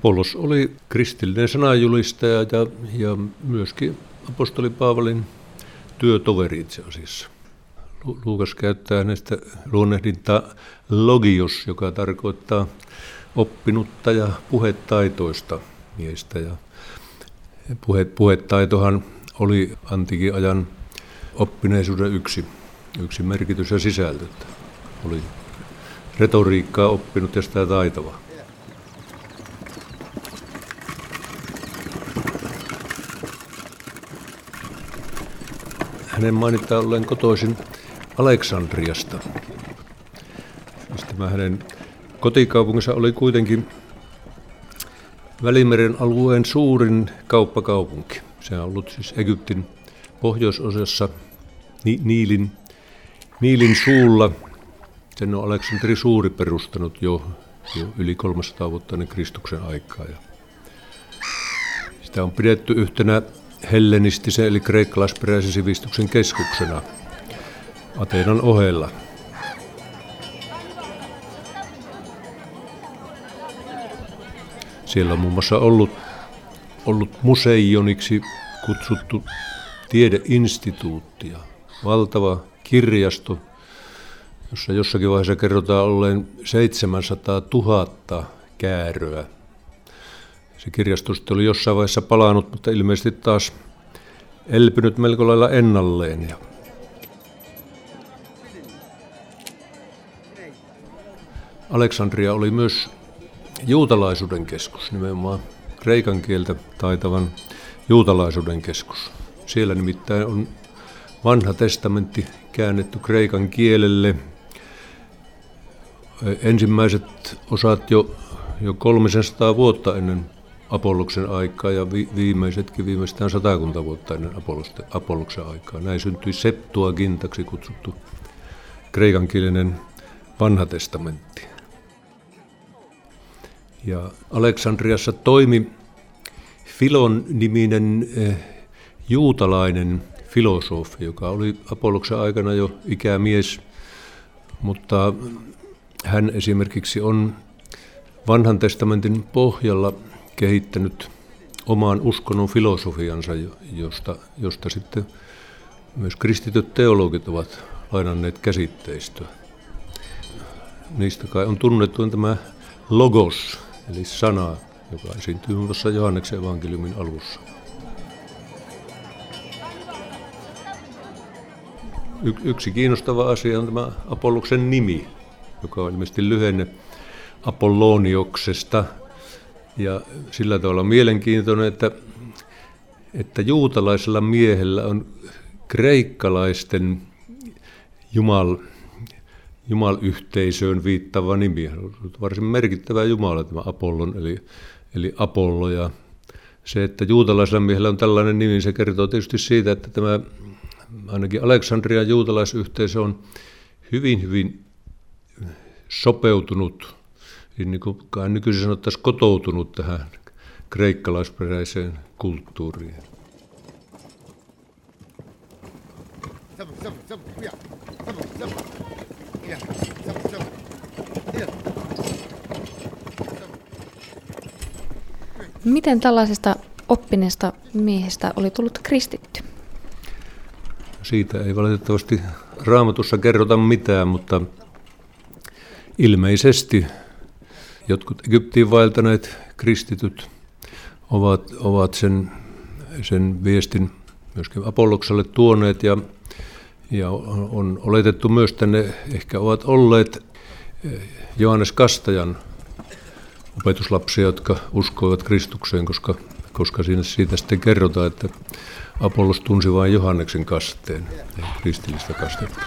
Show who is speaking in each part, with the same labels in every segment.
Speaker 1: Apollos oli kristillinen sananjulistaja ja myöskin apostoli Paavalin työtoveri itse asiassa. Luukas käyttää hänestä luonnehdintaa logios, joka tarkoittaa oppinutta ja puhetaitoista miestä. Ja puhetaitohan oli antiikin ajan oppineisuuden yksi merkitys ja sisältö. Oli retoriikkaa oppinut ja sitä taitava. Hänen mainitaan olleen kotoisin Aleksandriasta. Tämä hänen kotikaupunginsa oli kuitenkin Välimeren alueen suurin kauppakaupunki. Se on ollut siis Egyptin pohjoisosassa Niilin suulla. Sen on Aleksanteri Suuri perustanut jo yli 300 vuotta ennen Kristuksen aikaa. Ja sitä on pidetty yhtenä hellenistisen eli kreikkalaisperäisen sivistyksen keskuksena Ateenan ohella. Siellä on muun muassa ollut museioniksi kutsuttu tiedeinstituutti ja valtava kirjasto, jossa jossakin vaiheessa kerrotaan olleen 700 000 kääröä. Se kirjasto sitten oli jossain vaiheessa palannut, mutta ilmeisesti taas elpynyt melko lailla ennalleen. Aleksandria oli myös juutalaisuuden keskus, nimenomaan kreikan kieltä taitavan juutalaisuuden keskus. Siellä nimittäin on vanha testamentti käännetty kreikan kielelle. Ensimmäiset osat jo 300 vuotta ennen Apolloksen aikaa ja viimeistään 100 vuotta ennen Apolloksen aikaa. Näin syntyi Septuagintaksi kutsuttu kreikankielinen vanha testamentti. Ja Aleksandriassa toimi Filon-niminen juutalainen filosofi, joka oli Apolloksen aikana jo ikämies, mutta hän esimerkiksi on vanhan testamentin pohjalla kehittänyt oman uskonnon filosofiansa, josta sitten myös kristityt teologit ovat lainanneet käsitteistöä. Niistä kai on tunnettu tämä logos, eli sana, joka esiintyy muun muassa Johanneksen evankeliumin alussa. Yksi kiinnostava asia on tämä Apolloksen nimi, joka on ilmeisesti lyhenne Apollonioksesta. Ja sillä tavalla mielenkiintoinen, että juutalaisella miehellä on kreikkalaisten jumalyhteisöön viittaava nimi. Varsin merkittävä jumala tämä Apollon, eli Apollo. Ja se, että juutalaisella miehellä on tällainen nimi, se kertoo tietysti siitä, että tämä ainakin Aleksandrian juutalaisyhteisö on hyvin sopeutunut, niin kuin nykyisin sanottaisiin kotoutunut tähän kreikkalaisperäiseen kulttuuriin.
Speaker 2: Miten tällaisesta oppineesta miehestä oli tullut kristitty?
Speaker 1: Siitä ei valitettavasti Raamatussa kerrota mitään, mutta ilmeisesti jotkut Egyptiin vaeltaneet kristityt ovat sen viestin myöskin Apollokselle tuoneet ja on oletettu myös tänne, ehkä ovat olleet Johannes Kastajan opetuslapsia, jotka uskoivat Kristukseen, koska siitä sitten kerrotaan, että Apollos tunsi vain Johanneksen kasteen, ei kristillistä kastetta.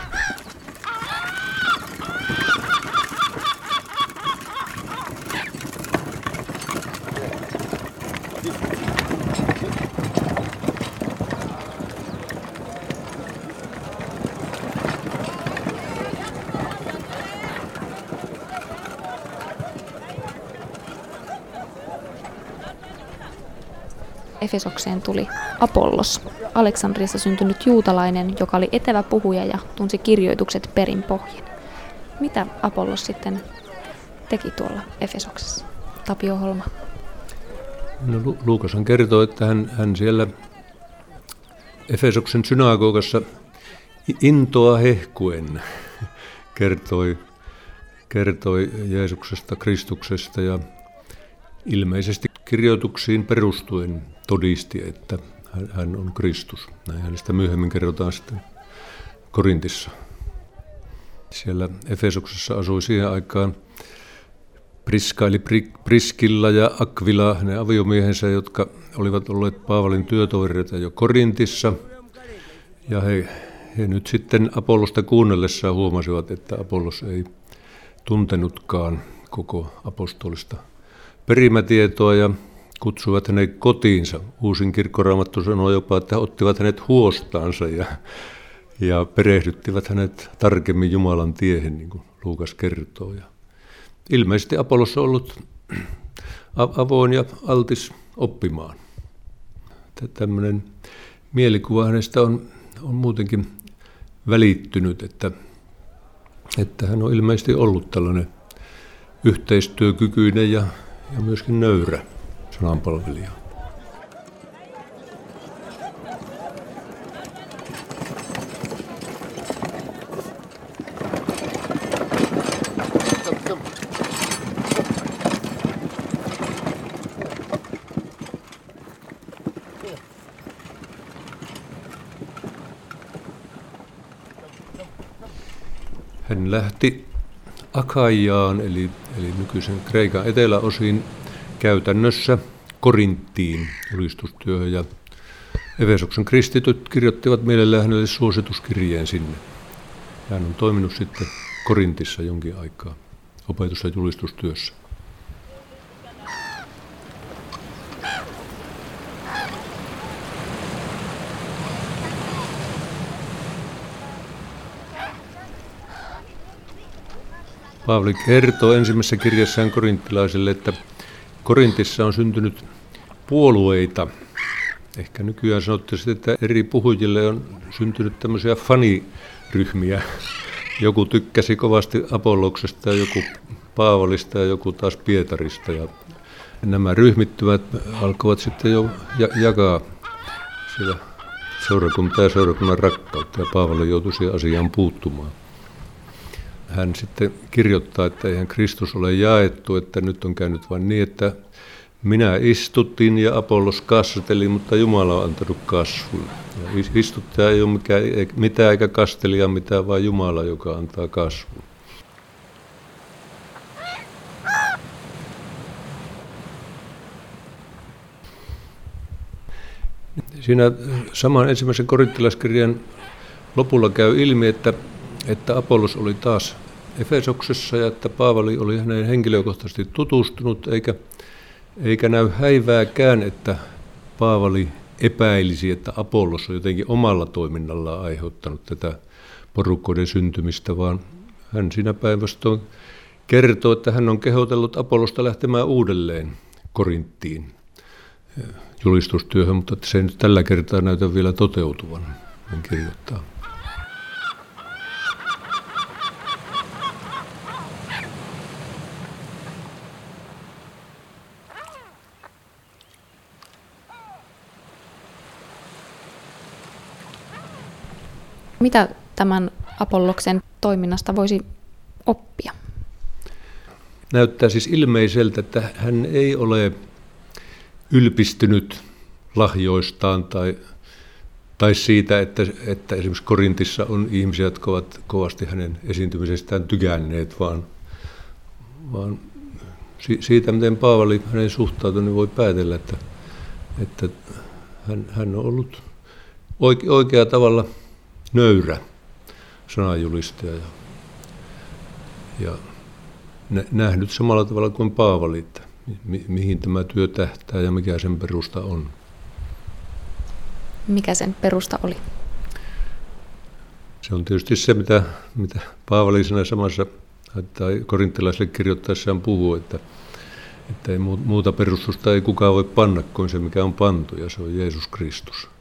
Speaker 2: Efesokseen tuli Apollos, Aleksandriassa syntynyt juutalainen, joka oli etevä puhuja ja tunsi kirjoitukset perin pohjin. Mitä Apollos sitten teki tuolla Efesoksessa? Tapio Holma.
Speaker 1: No, Luukashan kertoo, että hän siellä Efesoksen synagogassa intoa hehkuen kertoi Jeesuksesta, Kristuksesta ja ilmeisesti kirjoituksiin perustuen todisti, että hän on Kristus. Näin hänestä myöhemmin kerrotaan sitten Korintissa. Siellä Efesoksessa asui siihen aikaan Priska eli Priskilla ja Akvila, ne aviomiehensä, jotka olivat olleet Paavalin työtovereita jo Korintissa. Ja he nyt sitten Apollosta kuunnellessaan huomasivat, että Apollos ei tuntenutkaan koko apostolista perimätietoa ja kutsuivat hänet kotiinsa. Uusin kirkkoraamattu sanoo jopa, että ottivat hänet huostaansa ja perehdyttivät hänet tarkemmin Jumalan tiehen, niin kuin Luukas kertoo. Ja ilmeisesti Apollos on ollut avoin ja altis oppimaan. Tämmöinen mielikuva hänestä on muutenkin välittynyt, että hän on ilmeisesti ollut tällainen yhteistyökykyinen ja myöskin nöyrä sananpalvelija. Hän lähti Akaiaan, eli nykyisen Kreikan eteläosiin, käytännössä Korinttiin julistustyöhön. Ja Efesoksen kristityt kirjoittivat mielellään hänelle suosituskirjeen sinne. Hän on toiminut sitten Korintissa jonkin aikaa opetus- ja julistustyössä. Paavali kertoo ensimmäisessä kirjassaan korinttilaisille, että Korintissa on syntynyt puolueita. Ehkä nykyään sanottaisiin, että eri puhujille on syntynyt tämmöisiä faniryhmiä. Joku tykkäsi kovasti Apolloksesta ja joku Paavalista ja joku taas Pietarista. Ja nämä ryhmittyvät alkoivat sitten jo jakaa siellä seurakuntaa ja seurakunnan rakkautta, ja Paavali joutui siihen asiaan puuttumaan. Hän sitten kirjoittaa, että eihän Kristus ole jaettu, että nyt on käynyt vain niin, että minä istutin ja Apollos kasvateli, mutta Jumala on antanut kasvun. Ja istuttaja ei ole mitään eikä kastelija mitään, vaan Jumala, joka antaa kasvun. Siinä saman ensimmäisen korinttilaiskirjan lopulla käy ilmi, että Apollos oli taas Efesoksessa ja että Paavali oli häneen henkilökohtaisesti tutustunut, eikä näy häivääkään, että Paavali epäilisi, että Apollos on jotenkin omalla toiminnallaan aiheuttanut tätä porukoiden syntymistä, vaan hän siinä päinvastoin kertoo, että hän on kehotellut Apollosta lähtemään uudelleen Korinttiin julistustyöhön, mutta se ei nyt tällä kertaa näytä vielä toteutuvan, hän kirjoittaa.
Speaker 2: Mitä tämän Apolloksen toiminnasta voisi oppia?
Speaker 1: Näyttää siis ilmeiseltä, että hän ei ole ylpistynyt lahjoistaan tai siitä, että esimerkiksi Korintissa on ihmisiä, jotka ovat kovasti hänen esiintymisestään tykänneet, vaan siitä, miten Paavali hänen suhtautunut, niin voi päätellä, että hän on ollut oikea tavalla nöyrä sananjulistaja ja nähnyt samalla tavalla kuin Paavali, että mihin tämä työ tähtää ja mikä sen perusta on.
Speaker 2: Mikä sen perusta oli?
Speaker 1: Se on tietysti se, mitä Paavali siinä samassa tai korinttilaisille kirjoittaessaan puhuu, että ei muuta perustusta ei kukaan voi panna kuin se, mikä on pantu, ja se on Jeesus Kristus.